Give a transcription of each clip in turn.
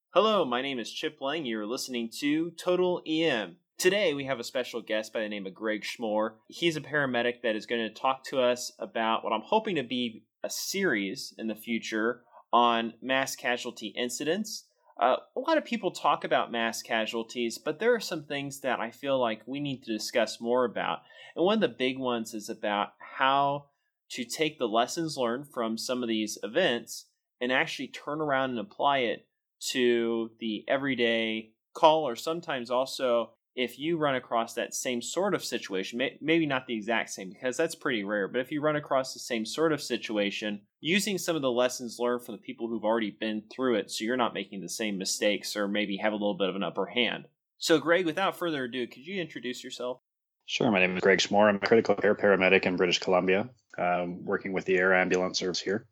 Hello, my name is Chip Lang. You're listening to Total EM. Today we have a special guest by the name of Greg Schmore. He's a paramedic that is going to talk to us about what I'm hoping to be a series in the future on mass casualty incidents. A lot of people talk about mass casualties, but there are some things that I feel like we need to discuss more about. And one of the big ones is about how to take the lessons learned from some of these events and actually turn around and apply it to the everyday call, or sometimes also if you run across that same sort of situation, maybe not the exact same because that's pretty rare, but if you run across the same sort of situation, using some of the lessons learned from the people who've already been through it so you're not making the same mistakes or maybe have a little bit of an upper hand. So Greg, without further ado, could you introduce yourself? Sure. My name is Greg Schmore. I'm a critical care paramedic in British Columbia, working with the air ambulance service here.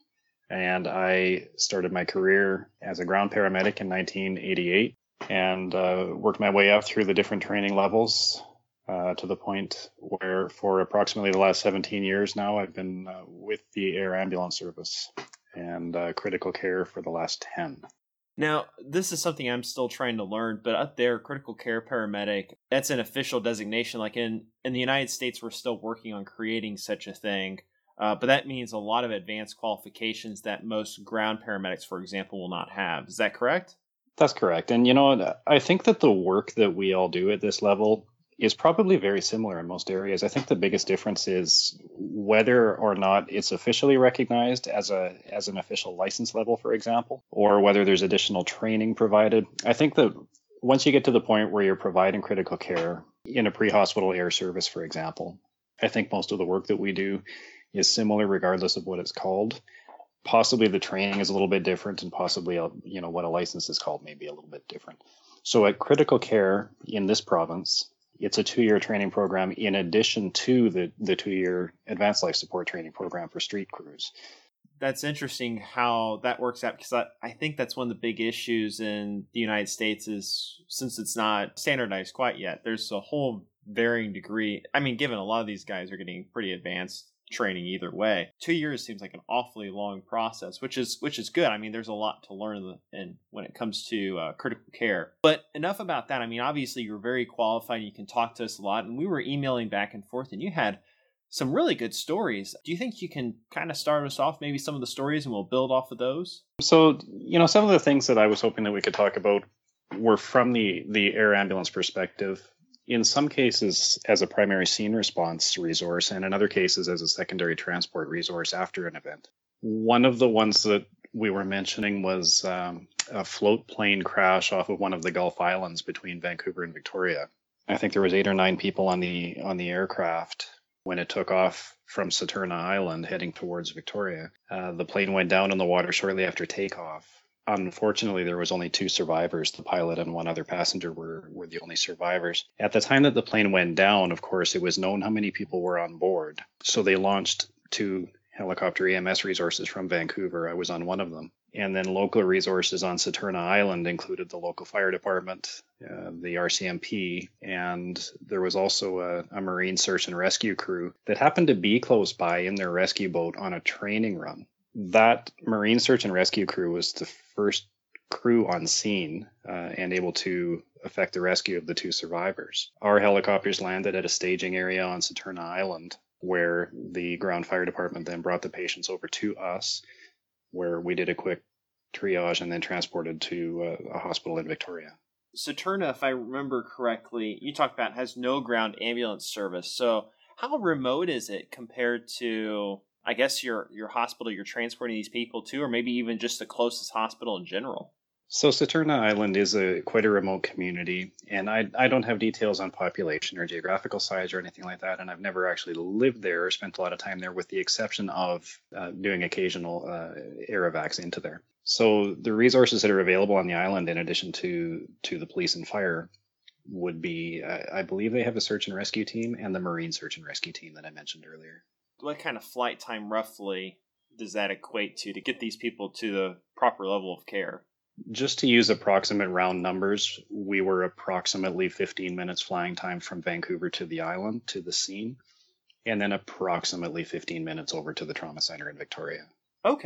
And I started my career as a ground paramedic in 1988 and worked my way up through the different training levels to the point where for approximately the last 17 years now, I've been with the air ambulance service and critical care for the last 10. Now, this is something I'm still trying to learn, but up there, critical care paramedic, that's an official designation. Like in the United States, we're still working on creating such a thing. But that means a lot of advanced qualifications that most ground paramedics, for example, will not have. Is that correct? That's correct. And, I think that the work that we all do at this level is probably very similar in most areas. I think the biggest difference is whether or not it's officially recognized as an official license level, for example, or whether there's additional training provided. I think that once you get to the point where you're providing critical care in a pre-hospital air service, for example, I think most of the work that we do is similar regardless of what it's called. Possibly the training is a little bit different, and possibly what a license is called may be a little bit different. So at critical care in this province, it's a 2-year training program in addition to the 2-year advanced life support training program for street crews. That's interesting how that works out, because I think that's one of the big issues in the United States is since it's not standardized quite yet, there's a whole varying degree. I mean, given a lot of these guys are getting pretty advanced training either way, 2 years seems like an awfully long process, which is good. I mean, there's a lot to learn when it comes to critical care. But enough about that. I mean, obviously you're very qualified and you can talk to us a lot, and we were emailing back and forth and you had some really good stories. Do you think you can kind of start us off, maybe some of the stories, and we'll build off of those? So, some of the things that I was hoping that we could talk about were from the air ambulance perspective. In some cases as a primary scene response resource, and in other cases as a secondary transport resource after an event. One of the ones that we were mentioning was a float plane crash off of one of the Gulf Islands between Vancouver and Victoria. I think there was 8 or 9 people on the aircraft when it took off from Saturna Island heading towards Victoria. The plane went down in the water shortly after takeoff. Unfortunately, there was only 2 survivors. The pilot and 1 other passenger were the only survivors. At the time that the plane went down, of course, it was known how many people were on board. So they launched 2 helicopter EMS resources from Vancouver. I was on one of them. And then local resources on Saturna Island included the local fire department, the RCMP, and there was also a marine search and rescue crew that happened to be close by in their rescue boat on a training run. That marine search and rescue crew was the first crew on scene and able to effect the rescue of the 2 survivors. Our helicopters landed at a staging area on Saturna Island, where the ground fire department then brought the patients over to us, where we did a quick triage and then transported to a hospital in Victoria. Saturna, if I remember correctly, you talked about has no ground ambulance service. So how remote is it compared to, I guess, your hospital you're transporting these people to, or maybe even just the closest hospital in general? So Saturna Island is quite a remote community, and I don't have details on population or geographical size or anything like that, and I've never actually lived there or spent a lot of time there, with the exception of doing occasional air evacs into there. So the resources that are available on the island, in addition to the police and fire, would be, I believe they have a search and rescue team and the marine search and rescue team that I mentioned earlier. What kind of flight time roughly does that equate to get these people to the proper level of care? Just to use approximate round numbers, we were approximately 15 minutes flying time from Vancouver to the island, to the scene, and then approximately 15 minutes over to the trauma center in Victoria. Okay.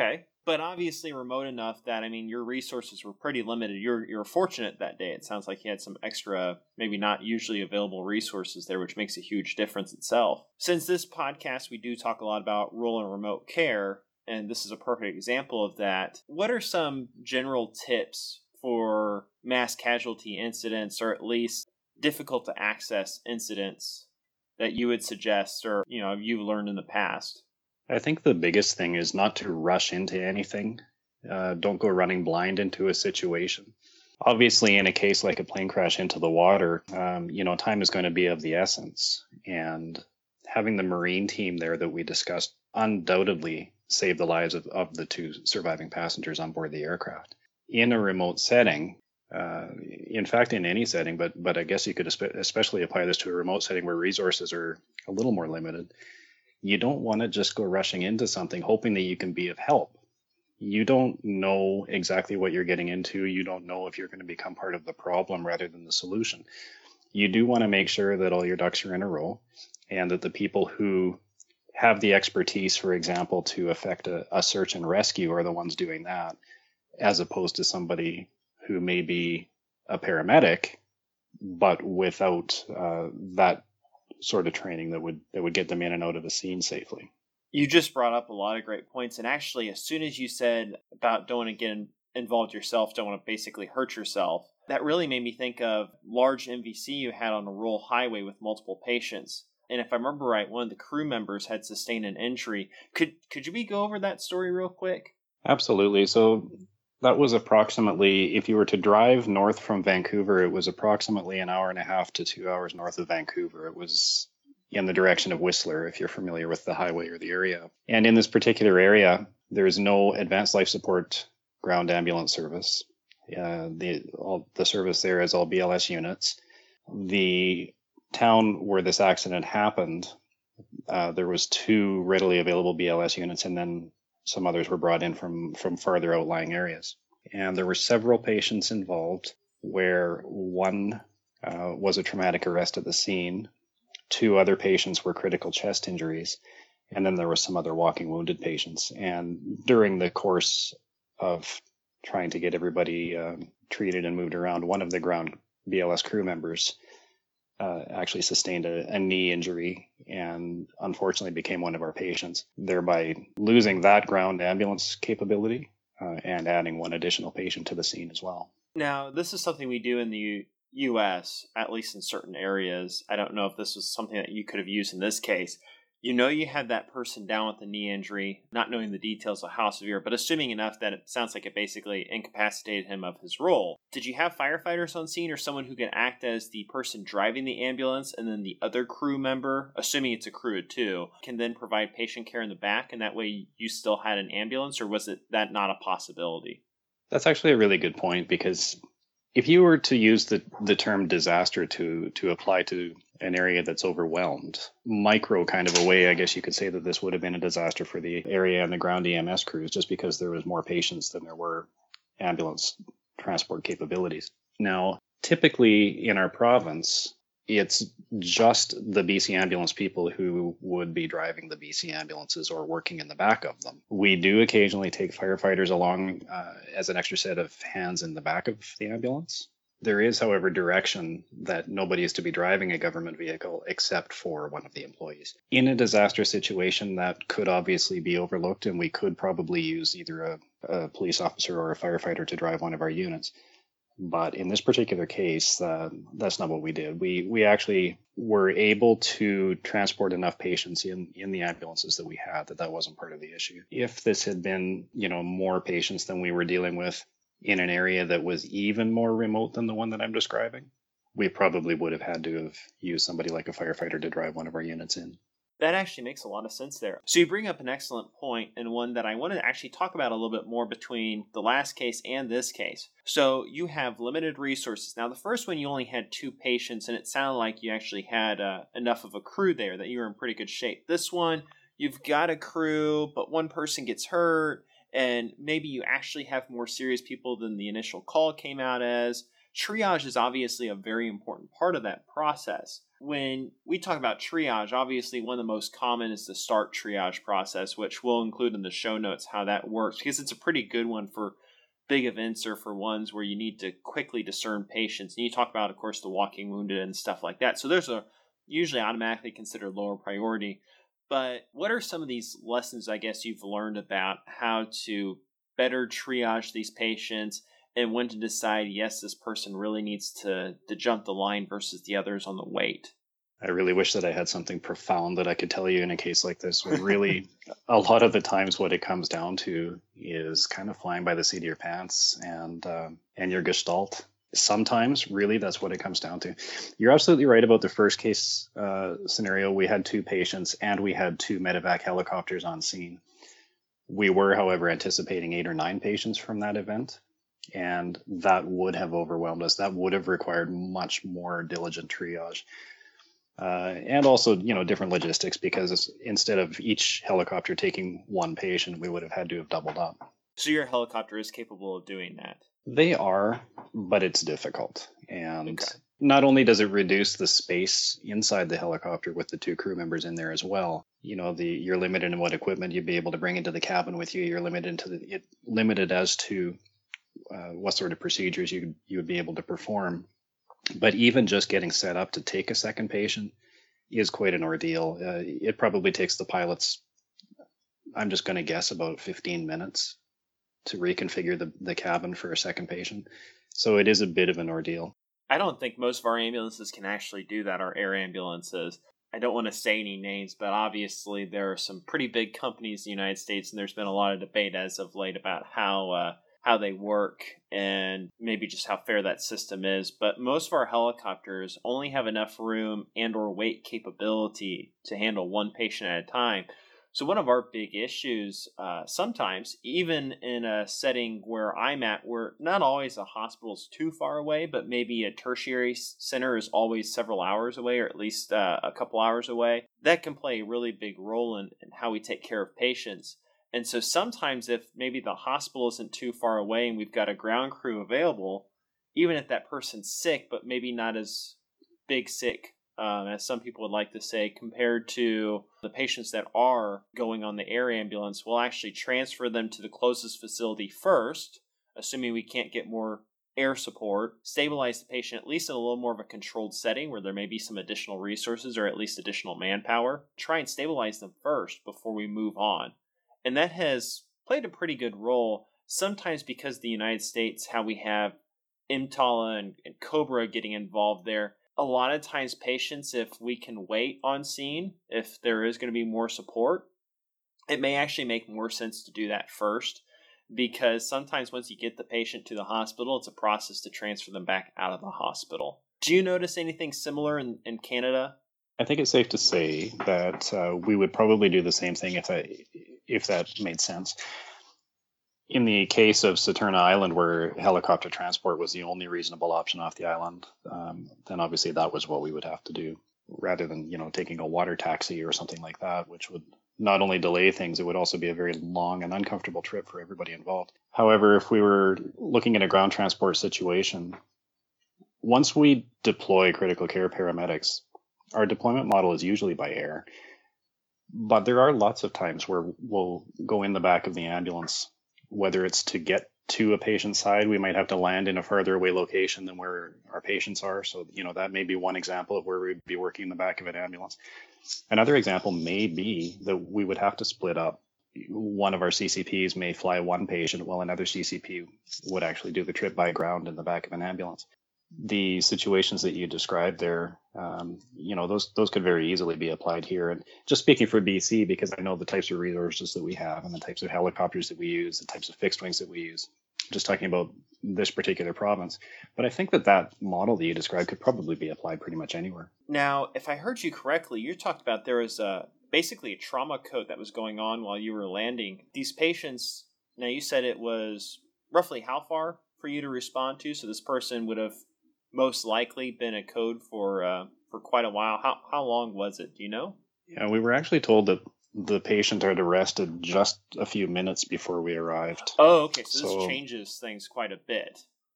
but obviously remote enough that, I mean, your resources were pretty limited. You're fortunate that day. It sounds like you had some extra, maybe not usually available resources there, which makes a huge difference itself. Since this podcast, we do talk a lot about rural and remote care, and this is a perfect example of that. What are some general tips for mass casualty incidents, or at least difficult to access incidents, that you would suggest, or, you've learned in the past? I think the biggest thing is not to rush into anything. Don't go running blind into a situation. Obviously, in a case like a plane crash into the water, time is going to be of the essence. And having the Marine team there that we discussed undoubtedly saved the lives of the 2 surviving passengers on board the aircraft. In a remote setting, in fact, in any setting, but I guess you could especially apply this to a remote setting where resources are a little more limited. You don't want to just go rushing into something hoping that you can be of help. You don't know exactly what you're getting into. You don't know if you're going to become part of the problem rather than the solution. You do want to make sure that all your ducks are in a row, and that the people who have the expertise, for example, to effect a search and rescue are the ones doing that, as opposed to somebody who may be a paramedic, but without that sort of training that would get them in and out of the scene safely. You just brought up a lot of great points. And actually, as soon as you said about don't want to get involved yourself, don't want to basically hurt yourself, that really made me think of large MVC you had on a rural highway with multiple patients. And if I remember right, one of the crew members had sustained an injury. Could you go over that story real quick? Absolutely. So that was approximately, if you were to drive north from Vancouver, it was approximately an hour and a half to 2 hours north of Vancouver. It was in the direction of Whistler, if you're familiar with the highway or the area. And in this particular area, there's no advanced life support ground ambulance service. The service there is all BLS units. The town where this accident happened, there was 2 readily available BLS units, and then some others were brought in from farther outlying areas. And there were several patients involved, where one was a traumatic arrest at the scene. 2 other patients were critical chest injuries. And then there were some other walking wounded patients. And during the course of trying to get everybody treated and moved around, one of the ground BLS crew members actually sustained a knee injury and unfortunately became one of our patients, thereby losing that ground ambulance capability and adding 1 additional patient to the scene as well. Now, this is something we do in the U.S., at least in certain areas. I don't know if this was something that you could have used in this case. You had that person down with the knee injury, not knowing the details of how severe, but assuming enough that it sounds like it basically incapacitated him of his role. Did you have firefighters on scene or someone who can act as the person driving the ambulance, and then the other crew member, assuming it's a crew of 2, can then provide patient care in the back, and that way you still had an ambulance, or was that not a possibility? That's actually a really good point, because if you were to use the term disaster to apply to an area that's overwhelmed, micro kind of a way, I guess you could say that this would have been a disaster for the area and the ground EMS crews, just because there was more patients than there were ambulance transport capabilities. Now, typically in our province, it's just the BC ambulance people who would be driving the BC ambulances or working in the back of them. We do occasionally take firefighters along as an extra set of hands in the back of the ambulance. There is, however, direction that nobody is to be driving a government vehicle except for one of the employees. In a disaster situation, that could obviously be overlooked, and we could probably use either a police officer or a firefighter to drive one of our units. But in this particular case, that's not what we did. We actually were able to transport enough patients in the ambulances that we had that wasn't part of the issue. If this had been, more patients than we were dealing with in an area that was even more remote than the one that I'm describing, we probably would have had to have used somebody like a firefighter to drive one of our units in. That actually makes a lot of sense there. So you bring up an excellent point, and one that I want to actually talk about a little bit more between the last case and this case. So you have limited resources. Now, the first one, you only had 2 patients, and it sounded like you actually had enough of a crew there that you were in pretty good shape. This one, you've got a crew, but one person gets hurt, and maybe you actually have more serious people than the initial call came out as. Triage is obviously a very important part of that process. when we talk about triage, obviously one of the most common is the START triage process, which we'll include in the show notes how that works, because it's a pretty good one for big events or for ones where you need to quickly discern patients. And you talk about, of course, the walking wounded and stuff like that. So those are usually automatically considered lower priority. But what are some of these lessons, I guess, you've learned about how to better triage these patients and when to decide, yes, this person really needs to jump the line versus the others on the wait? I really wish that I had something profound that I could tell you in a case like this. But really, a lot of the times what it comes down to is kind of flying by the seat of your pants and your gestalt. Sometimes, really, that's what it comes down to. You're absolutely right about the first case scenario. We had 2 patients and we had 2 medevac helicopters on scene. We were, however, anticipating 8 or 9 patients from that event, and that would have overwhelmed us. That would have required much more diligent triage. And also, different logistics, because instead of each helicopter taking 1 patient, we would have had to have doubled up. So your helicopter is capable of doing that? They are, but it's difficult. And Okay. Not only does it reduce the space inside the helicopter with the 2 crew members in there as well, you're limited in what equipment you'd be able to bring into the cabin with you. You're limited as to what sort of procedures you would be able to perform. But even just getting set up to take a second patient is quite an ordeal. It probably takes the pilots, I'm just going to guess, about 15 minutes to reconfigure the cabin for a second patient. So it is a bit of an ordeal. I don't think most of our ambulances can actually do that, our air ambulances. I don't want to say any names, but obviously there are some pretty big companies in the United States, and there's been a lot of debate as of late about how they work and maybe just how fair that system is. But most of our helicopters only have enough room and or weight capability to handle 1 patient at a time. So one of our big issues, sometimes, even in a setting where I'm at, where not always a hospital is too far away, but maybe a tertiary center is always several hours away, or at least a couple hours away, that can play a really big role in how we take care of patients. And so sometimes if maybe the hospital isn't too far away and we've got a ground crew available, even if that person's sick, but maybe not as big sick, as some people would like to say, compared to the patients that are going on the air ambulance, we'll actually transfer them to the closest facility first, assuming we can't get more air support, stabilize the patient at least in a little more of a controlled setting where there may be some additional resources or at least additional manpower, try and stabilize them first before we move on. And that has played a pretty good role, sometimes because the United States, how we have EMTALA and COBRA getting involved there. A lot of times patients, if we can wait on scene, if there is going to be more support, it may actually make more sense to do that first, because sometimes once you get the patient to the hospital, it's a process to transfer them back out of the hospital. Do you notice anything similar in Canada? I think it's safe to say that we would probably do the same thing if that made sense. In the case of Saturna Island, where helicopter transport was the only reasonable option off the island, then obviously that was what we would have to do, rather than taking a water taxi or something like that, which would not only delay things, it would also be a very long and uncomfortable trip for everybody involved. However, if we were looking at a ground transport situation, once we deploy critical care paramedics, our deployment model is usually by air. But there are lots of times where we'll go in the back of the ambulance, whether it's to get to a patient's side. We might have to land in a farther away location than where our patients are. So, that may be one example of where we'd be working in the back of an ambulance. Another example may be that we would have to split up. One of our CCPs may fly 1 patient while another CCP would actually do the trip by ground in the back of an ambulance. The situations that you described there, those could very easily be applied here. And just speaking for BC, because I know the types of resources that we have and the types of helicopters that we use, the types of fixed wings that we use, just talking about this particular province. But I think that model that you described could probably be applied pretty much anywhere. Now, if I heard you correctly, you talked about there was basically a trauma code that was going on while you were landing. These patients, now you said it was roughly how far for you to respond to? So this person would have most likely been a code for quite a while. How long was it? Do you know? Yeah, we were actually told that the patient had arrested just a few minutes before we arrived. Oh, okay. So this changes things quite a bit.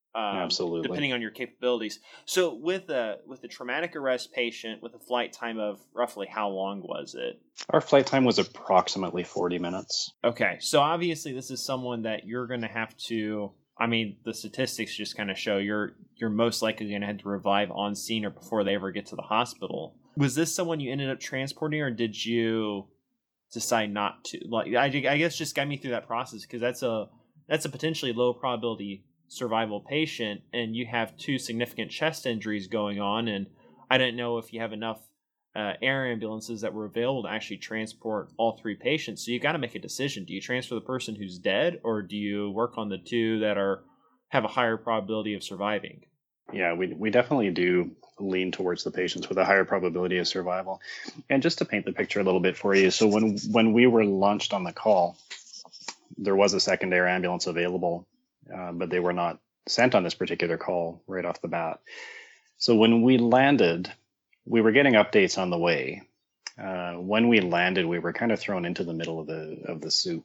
Absolutely. depending on your capabilities. So with the traumatic arrest patient with a flight time of roughly how long was it? Our flight time was approximately 40 minutes. Okay, so obviously this is someone that you're going to have to. I mean, the statistics just kind of show you're most likely going to have to revive on scene or before they ever get to the hospital. Was this someone you ended up transporting, or did you decide not to? Like, I guess just guide me through that process, because that's a potentially low probability survival patient, and you have 2 significant chest injuries going on, and I didn't know if you have enough air ambulances that were available to actually transport all 3 patients. So you got to make a decision. Do you transfer the person who's dead, or do you work on the 2 that have a higher probability of surviving? Yeah, we definitely do lean towards the patients with a higher probability of survival. And just to paint the picture a little bit for you, so when we were launched on the call, there was a second air ambulance available, but they were not sent on this particular call right off the bat. So when we landed, we were getting updates on the way. When we landed, we were kind of thrown into the middle of the soup,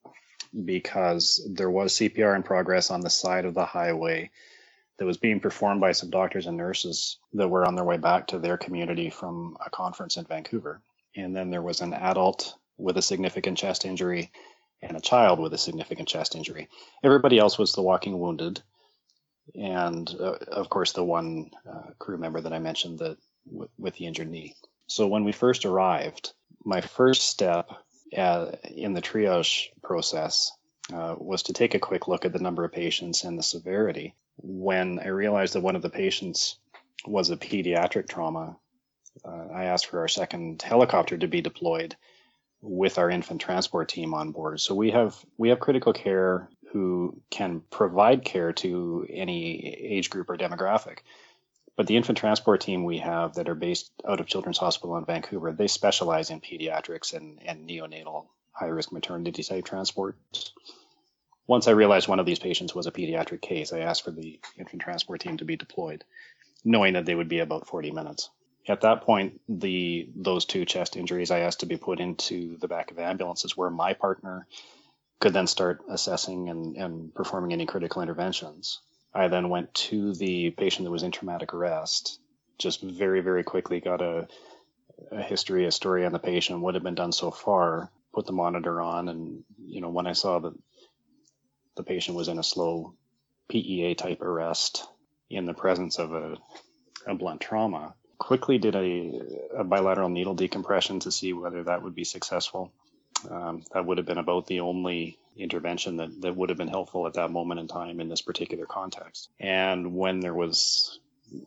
because there was CPR in progress on the side of the highway that was being performed by some doctors and nurses that were on their way back to their community from a conference in Vancouver. And then there was an adult with a significant chest injury and a child with a significant chest injury. Everybody else was the walking wounded. And of course, the one crew member that I mentioned that with the injured knee. So when we first arrived, my first step in the triage process was to take a quick look at the number of patients and the severity. When I realized that one of the patients was a pediatric trauma, I asked for our second helicopter to be deployed with our infant transport team on board. So we have critical care who can provide care to any age group or demographic. But the infant transport team we have that are based out of Children's Hospital in Vancouver, they specialize in pediatrics and neonatal high-risk maternity type transport. Once I realized one of these patients was a pediatric case, I asked for the infant transport team to be deployed, knowing that they would be about 40 minutes. At that point, those 2 chest injuries I asked to be put into the back of ambulances, where my partner could then start assessing and performing any critical interventions. I then went to the patient that was in traumatic arrest, just very, very quickly got a history, a story on the patient, what had been done so far, put the monitor on, and when I saw that the patient was in a slow PEA type arrest in the presence of a blunt trauma, quickly did a bilateral needle decompression to see whether that would be successful. That would have been about the only intervention that would have been helpful at that moment in time in this particular context. And when there was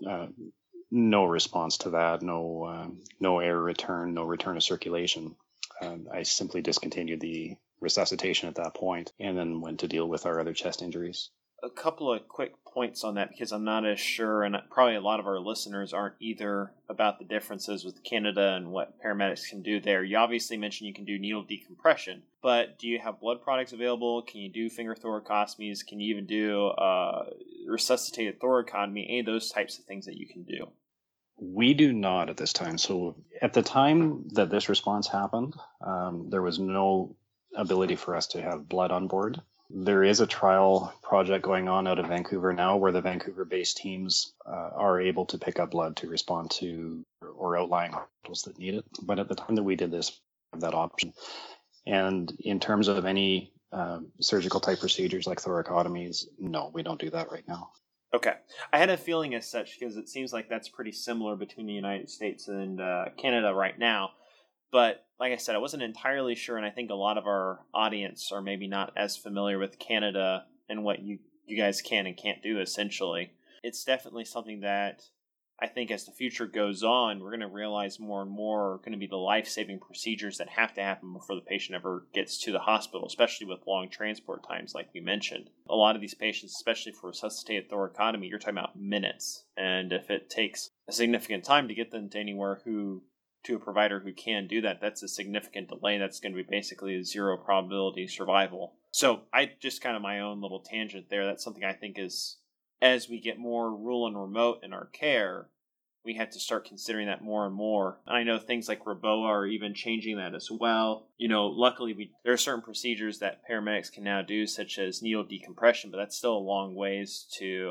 no response to that, no air return, no return of circulation, I simply discontinued the resuscitation at that point and then went to deal with our other chest injuries. A couple of quick points on that, because I'm not as sure, and probably a lot of our listeners aren't either, about the differences with Canada and what paramedics can do there. You obviously mentioned you can do needle decompression, but do you have blood products available? Can you do finger thoracostomies? Can you even do resuscitated thoracotomy? Any of those types of things that you can do? We do not at this time. So at the time that this response happened, there was no ability for us to have blood on board. There is a trial project going on out of Vancouver now where the Vancouver-based teams are able to pick up blood to respond to or outlying hospitals that need it. But at the time that we did this, we had that option. And in terms of any surgical type procedures like thoracotomies, no, we don't do that right now. Okay. I had a feeling as such, because it seems like that's pretty similar between the United States and Canada right now. But like I said, I wasn't entirely sure, and I think a lot of our audience are maybe not as familiar with Canada and what you guys can and can't do, essentially. It's definitely something that I think as the future goes on, we're going to realize more and more are going to be the life-saving procedures that have to happen before the patient ever gets to the hospital, especially with long transport times, like we mentioned. A lot of these patients, especially for resuscitated thoracotomy, you're talking about minutes. And if it takes a significant time to get them to anywhere to a provider who can do that, that's a significant delay. That's going to be basically a 0 probability survival. So I just kind of my own little tangent there. That's something I think is, as we get more rural and remote in our care, we have to start considering that more and more. And I know things like Roboa are even changing that as well. Luckily there are certain procedures that paramedics can now do, such as needle decompression, but that's still a long ways to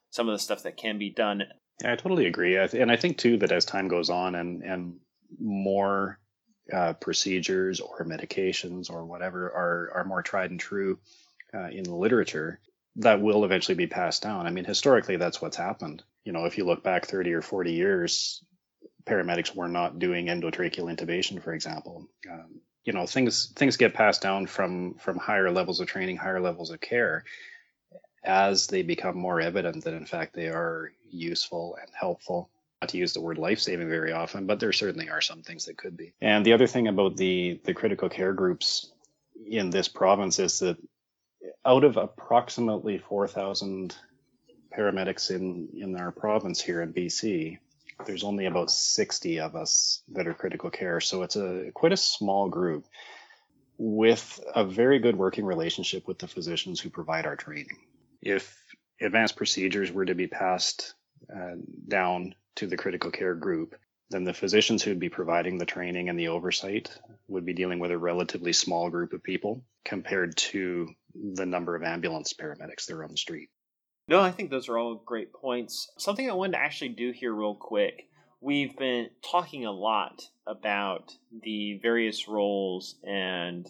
some of the stuff that can be done. Yeah, I totally agree. And I think, too, that as time goes on and more procedures or medications or whatever are more tried and true in the literature, that will eventually be passed down. I mean, historically, that's what's happened. If you look back 30 or 40 years, paramedics were not doing endotracheal intubation, for example. Things get passed down from higher levels of training, higher levels of care, as they become more evident that, in fact, they are useful and helpful. Not to use the word life-saving very often, but there certainly are some things that could be. And the other thing about the critical care groups in this province is that out of approximately 4,000 paramedics in our province here in BC, there's only about 60 of us that are critical care. So it's quite a small group with a very good working relationship with the physicians who provide our training. If advanced procedures were to be passed down to the critical care group, then the physicians who would be providing the training and the oversight would be dealing with a relatively small group of people compared to the number of ambulance paramedics that are on the street. No, I think those are all great points. Something I wanted to actually do here real quick. We've been talking a lot about the various roles, and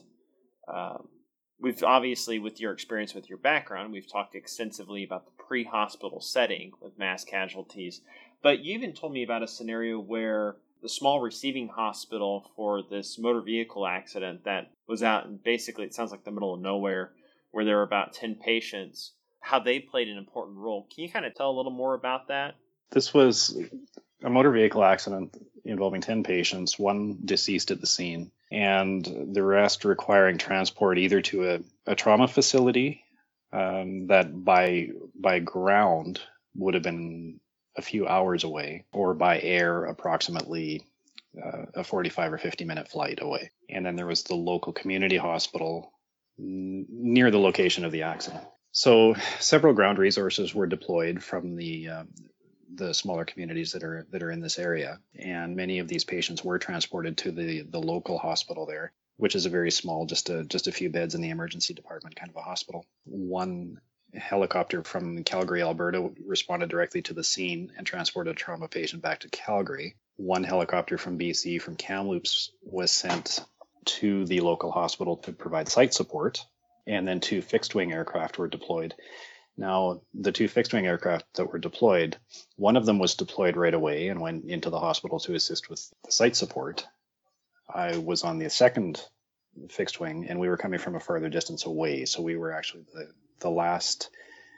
we've obviously, with your experience, with your background, we've talked extensively about the pre-hospital setting with mass casualties. But you even told me about a scenario where the small receiving hospital for this motor vehicle accident that was out in basically, it sounds like the middle of nowhere, where there were about 10 patients, how they played an important role. Can you kind of tell a little more about that? This was a motor vehicle accident involving 10 patients, one deceased at the scene, and the rest requiring transport either to a trauma facility that by ground would have been a few hours away, or by air approximately a 45 or 50 minute flight away. And then there was the local community hospital near the location of the accident. So several ground resources were deployed from the smaller communities that are in this area, and many of these patients were transported to the local hospital there, which is a very small, just a few beds in the emergency department kind of a hospital. One helicopter from Calgary, Alberta responded directly to the scene and transported a trauma patient back to Calgary. One helicopter from BC, from Kamloops, was sent to the local hospital to provide site support, and then 2 fixed-wing aircraft were deployed. Now, the 2 fixed-wing aircraft that were deployed, one of them was deployed right away and went into the hospital to assist with the site support. I was on the second fixed wing, and we were coming from a farther distance away, so we were actually the last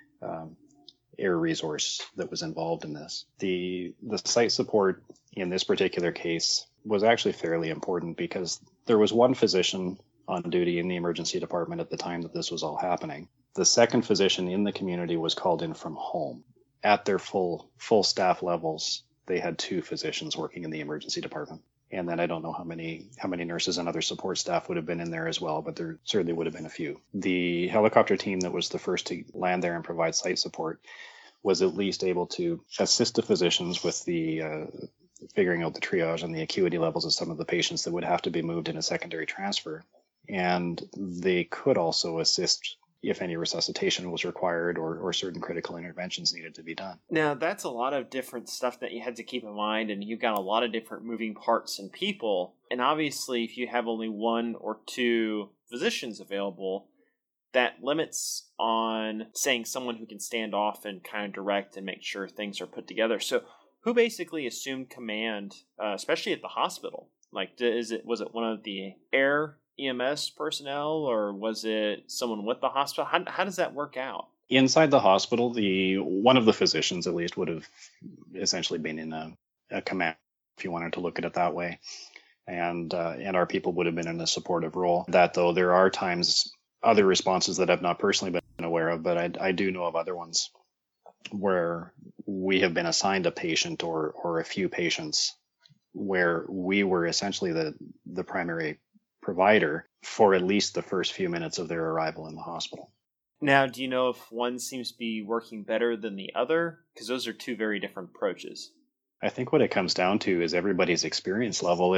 air resource that was involved in this. The site support in this particular case was actually fairly important because there was one physician on duty in the emergency department at the time that this was all happening. The second physician in the community was called in from home. At their full staff levels, they had 2 physicians working in the emergency department. And then I don't know how many nurses and other support staff would have been in there as well, but there certainly would have been a few. The helicopter team that was the first to land there and provide site support was at least able to assist the physicians with the figuring out the triage and the acuity levels of some of the patients that would have to be moved in a secondary transfer. And they could also assist if any resuscitation was required or certain critical interventions needed to be done. Now, that's a lot of different stuff that you had to keep in mind, and you've got a lot of different moving parts and people. And obviously, if you have only 1 or 2 physicians available, that limits on saying someone who can stand off and kind of direct and make sure things are put together. So who basically assumed command, especially at the hospital? Like, was it one of the air EMS personnel, or was it someone with the hospital? How does that work out? Inside the hospital, one of the physicians at least would have essentially been in a command, if you wanted to look at it that way, and our people would have been in a supportive role. That, though, there are times other responses that I've not personally been aware of, but I do know of other ones where we have been assigned a patient or a few patients where we were essentially the primary provider for at least the first few minutes of their arrival in the hospital. Now, do you know if one seems to be working better than the other? Because those are 2 very different approaches. I think what it comes down to is everybody's experience level.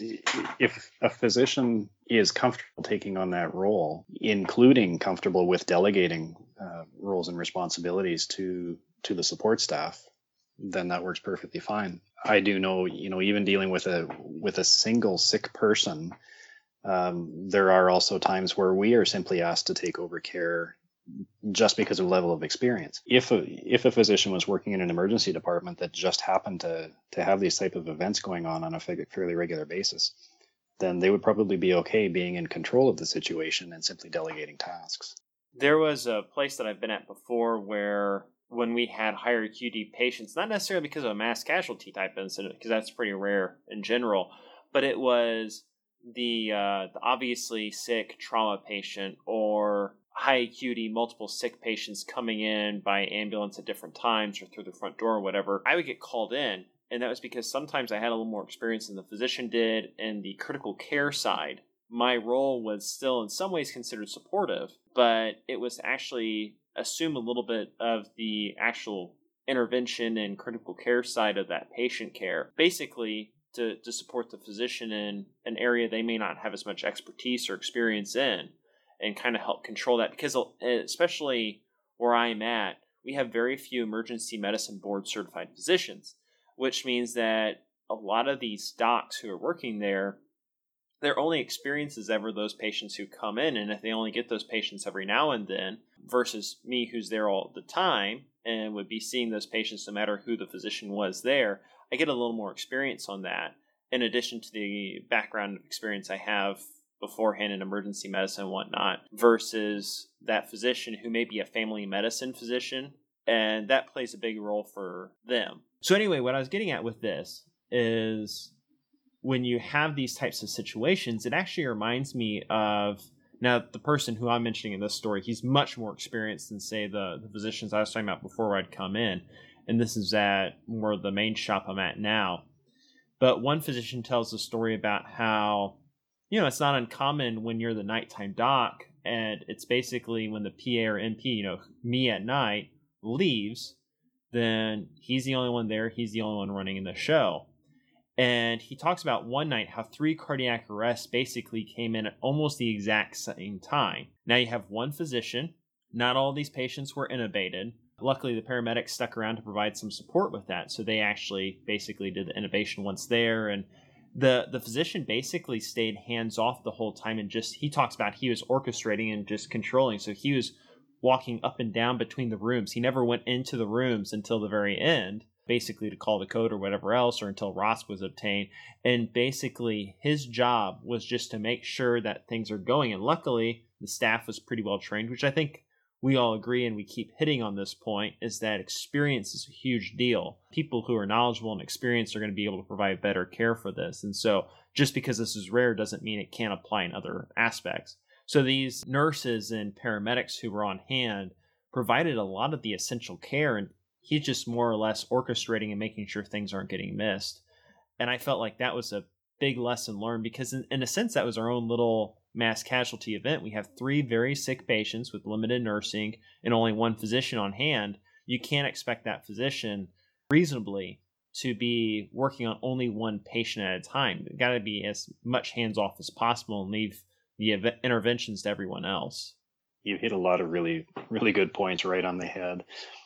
If a physician is comfortable taking on that role, including comfortable with delegating roles and responsibilities to the support staff, then that works perfectly fine. I do know, even dealing with a single sick person, there are also times where we are simply asked to take over care just because of level of experience. If a physician was working in an emergency department that just happened to have these type of events going on a fairly regular basis, then they would probably be okay being in control of the situation and simply delegating tasks. There was a place that I've been at before where when we had higher acuity patients, not necessarily because of a mass casualty type incident, because that's pretty rare in general, but it was the obviously sick trauma patient or high acuity multiple sick patients coming in by ambulance at different times or through the front door or whatever. I would get called in, and that was because sometimes I had a little more experience than the physician did in the critical care side. My role was still in some ways considered supportive, but it was actually assume a little bit of the actual intervention and critical care side of that patient care, basically to support the physician in an area they may not have as much expertise or experience in, and kind of help control that. Because especially where I'm at, we have very few emergency medicine board certified physicians, which means that a lot of these docs who are working there, their only experience is ever those patients who come in, and if they only get those patients every now and then, versus me who's there all the time and would be seeing those patients no matter who the physician was there, I get a little more experience on that, in addition to the background experience I have beforehand in emergency medicine and whatnot, versus that physician who may be a family medicine physician, and that plays a big role for them. So anyway, what I was getting at with this is when you have these types of situations, it actually reminds me of, now the person who I'm mentioning in this story, he's much more experienced than, say, the physicians I was talking about before I'd come in. And this is at more the main shop I'm at now. But one physician tells a story about how, it's not uncommon when you're the nighttime doc, and it's basically when the PA or NP, me at night, leaves, then he's the only one there, he's the only one running in the show. And he talks about one night how 3 cardiac arrests basically came in at almost the exact same time. Now you have one physician. Not all these patients were intubated. Luckily, the paramedics stuck around to provide some support with that. So they actually basically did the intubation once there. And the physician basically stayed hands off the whole time. And he talks about he was orchestrating and just controlling. So he was walking up and down between the rooms. He never went into the rooms until the very end, basically to call the code or whatever else, or until ROSC was obtained. And basically his job was just to make sure that things are going. And luckily the staff was pretty well trained, which I think we all agree, and we keep hitting on this point, is that experience is a huge deal. People who are knowledgeable and experienced are going to be able to provide better care for this. And so just because this is rare doesn't mean it can't apply in other aspects. So these nurses and paramedics who were on hand provided a lot of the essential care, and he's just more or less orchestrating and making sure things aren't getting missed. And I felt like that was a big lesson learned, because in a sense that was our own little mass casualty event. We have 3 very sick patients with limited nursing and only one physician on hand. You can't expect that physician reasonably to be working on only one patient at a time. You've got to be as much hands off as possible and leave the interventions to everyone else. You hit a lot of really, really good points right on the head.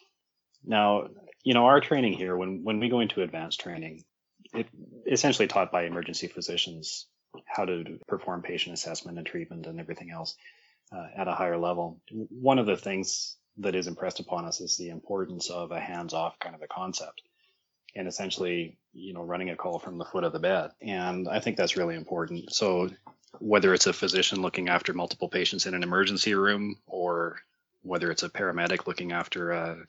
Now, our training here, when we go into advanced training, it essentially taught by emergency physicians how to perform patient assessment and treatment and everything else at a higher level. One of the things that is impressed upon us is the importance of a hands-off kind of a concept, and essentially, running a call from the foot of the bed. And I think that's really important. So whether it's a physician looking after multiple patients in an emergency room, or whether it's a paramedic looking after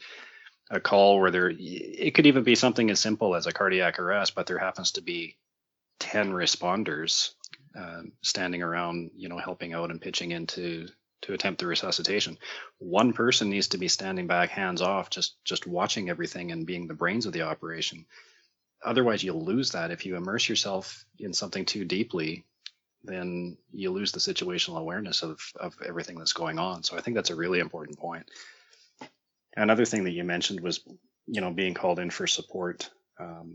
a call where it could even be something as simple as a cardiac arrest, but there happens to be 10 responders standing around, helping out and pitching in to attempt the resuscitation. One person needs to be standing back, hands off, just watching everything and being the brains of the operation. Otherwise, you'll lose that. If you immerse yourself in something too deeply, then you lose the situational awareness of everything that's going on. So I think that's a really important point. Another thing that you mentioned was, being called in for support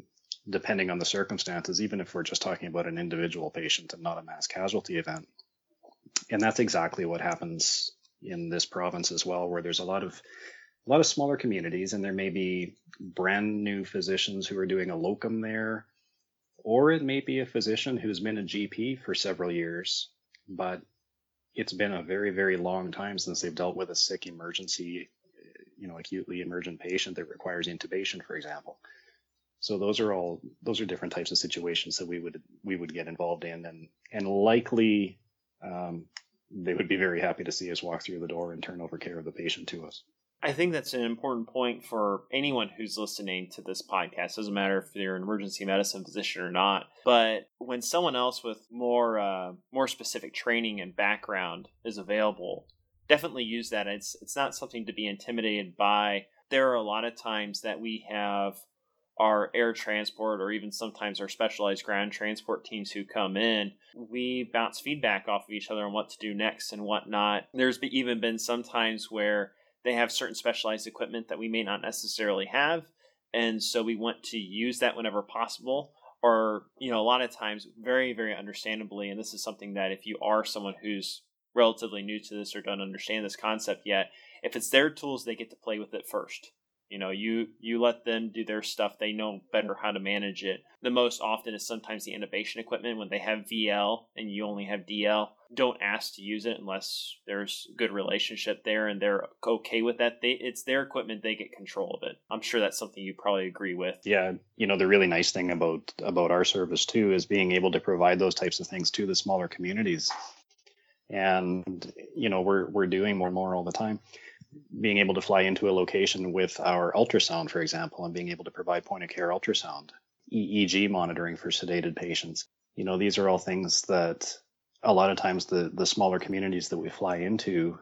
depending on the circumstances, even if we're just talking about an individual patient and not a mass casualty event. And that's exactly what happens in this province as well, where there's a lot of smaller communities, and there may be brand new physicians who are doing a locum there, or it may be a physician who's been a GP for several years, but it's been a very, very long time since they've dealt with a sick emergency, acutely emergent patient that requires intubation, for example. So those are different types of situations that we would get involved in, and likely they would be very happy to see us walk through the door and turn over care of the patient to us. I think that's an important point for anyone who's listening to this podcast. Doesn't matter if you're an emergency medicine physician or not. But when someone else with more specific training and background is available, definitely use that. It's not something to be intimidated by. There are a lot of times that we have our air transport or even sometimes our specialized ground transport teams who come in, we bounce feedback off of each other on what to do next and whatnot. There's even been some times where they have certain specialized equipment that we may not necessarily have, and so we want to use that whenever possible. Or, a lot of times, very, very understandably, and this is something that if you are someone who's relatively new to this or don't understand this concept yet, if it's their tools, they get to play with it first. You let them do their stuff. They know better how to manage it. The most often is sometimes the intubation equipment when they have VL and you only have DL. Don't ask to use it unless there's a good relationship there and they're okay with that. It's their equipment. They get control of it. I'm sure that's something you probably agree with. Yeah. The really nice thing about our service too is being able to provide those types of things to the smaller communities. And, we're doing more and more all the time. Being able to fly into a location with our ultrasound, for example, and being able to provide point of care ultrasound, EEG monitoring for sedated patients. These are all things that a lot of times the smaller communities that we fly into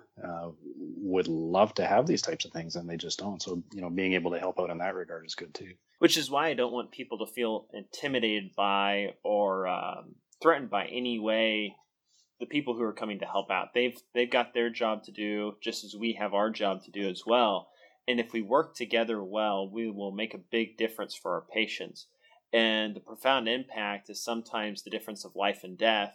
would love to have these types of things, and they just don't. So, being able to help out in that regard is good too. Which is why I don't want people to feel intimidated by or threatened by any way the people who are coming to help out. They've got their job to do just as we have our job to do as well. And if we work together well, we will make a big difference for our patients. And the profound impact is sometimes the difference of life and death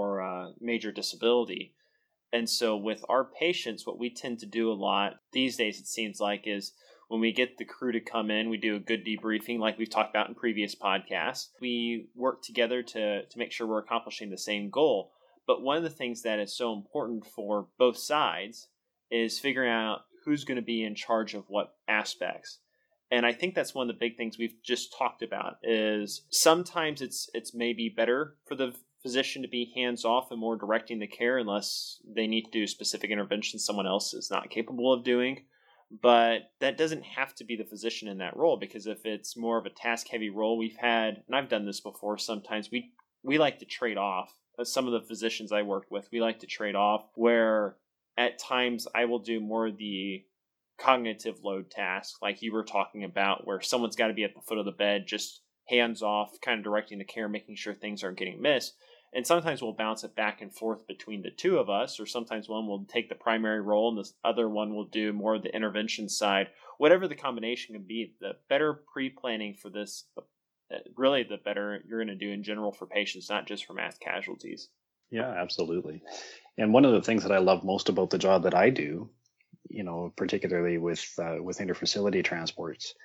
or major disability. And so with our patients, what we tend to do a lot these days, it seems like, is when we get the crew to come in, we do a good debriefing like we've talked about in previous podcasts. We work together to make sure we're accomplishing the same goal. But one of the things that is so important for both sides is figuring out who's going to be in charge of what aspects. And I think that's one of the big things we've just talked about is sometimes it's maybe better for the physician to be hands-off and more directing the care unless they need to do specific interventions someone else is not capable of doing. But that doesn't have to be the physician in that role, because if it's more of a task-heavy role, we've had, and I've done this before, sometimes we like to trade off. Some of the physicians I worked with, we like to trade off where at times I will do more of the cognitive load tasks like you were talking about, where someone's got to be at the foot of the bed, just hands off, kind of directing the care, making sure things aren't getting missed. And sometimes we'll bounce it back and forth between the two of us, or sometimes one will take the primary role and this other one will do more of the intervention side. Whatever the combination can be, the better pre-planning for this, really the better you're going to do in general for patients, not just for mass casualties. Yeah, absolutely. And one of the things that I love most about the job that I do, particularly with interfacility transports,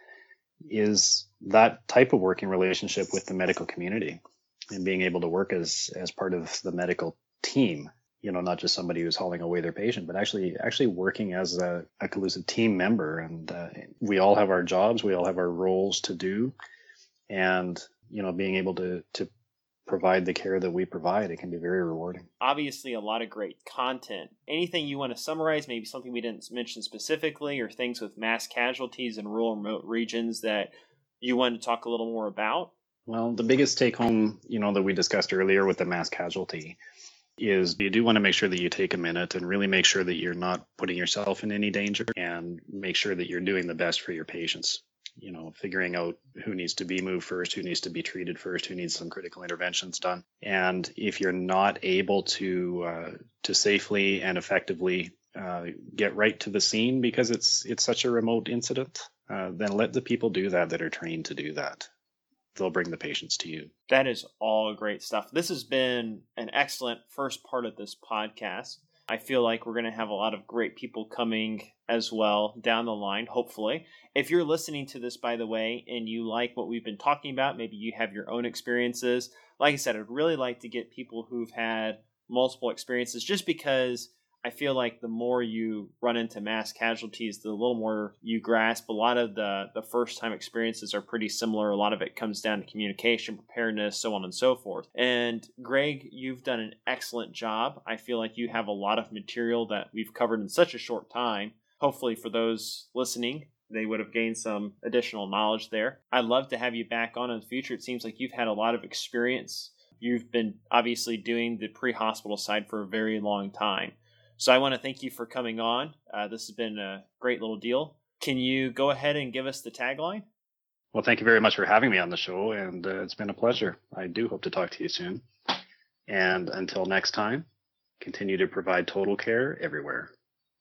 is that type of working relationship with the medical community and being able to work as part of the medical team, not just somebody who's hauling away their patient, but actually working as a collusive team member. And we all have our jobs, we all have our roles to do. And, being able to provide the care that we provide, it can be very rewarding. Obviously, a lot of great content. Anything you want to summarize, maybe something we didn't mention specifically, or things with mass casualties in rural remote regions that you want to talk a little more about? Well, the biggest take home, that we discussed earlier with the mass casualty is you do want to make sure that you take a minute and really make sure that you're not putting yourself in any danger, and make sure that you're doing the best for your patients. Figuring out who needs to be moved first, who needs to be treated first, who needs some critical interventions done. And if you're not able to safely and effectively get right to the scene because it's such a remote incident, then let the people do that are trained to do that. they'll bring the patients to you. That is all great stuff. This has been an excellent first part of this podcast. I feel like we're going to have a lot of great people coming as well down the line, hopefully. If you're listening to this, by the way, and you like what we've been talking about, maybe you have your own experiences. Like I said, I'd really like to get people who've had multiple experiences, just because I feel like the more you run into mass casualties, the little more you grasp. A lot of the first-time experiences are pretty similar. A lot of it comes down to communication, preparedness, so on and so forth. And Greg, you've done an excellent job. I feel like you have a lot of material that we've covered in such a short time. Hopefully for those listening, they would have gained some additional knowledge there. I'd love to have you back on in the future. It seems like you've had a lot of experience. You've been obviously doing the pre-hospital side for a very long time. So I want to thank you for coming on. This has been a great little deal. Can you go ahead and give us the tagline? Well, thank you very much for having me on the show, and it's been a pleasure. I do hope to talk to you soon. And until next time, continue to provide total care everywhere.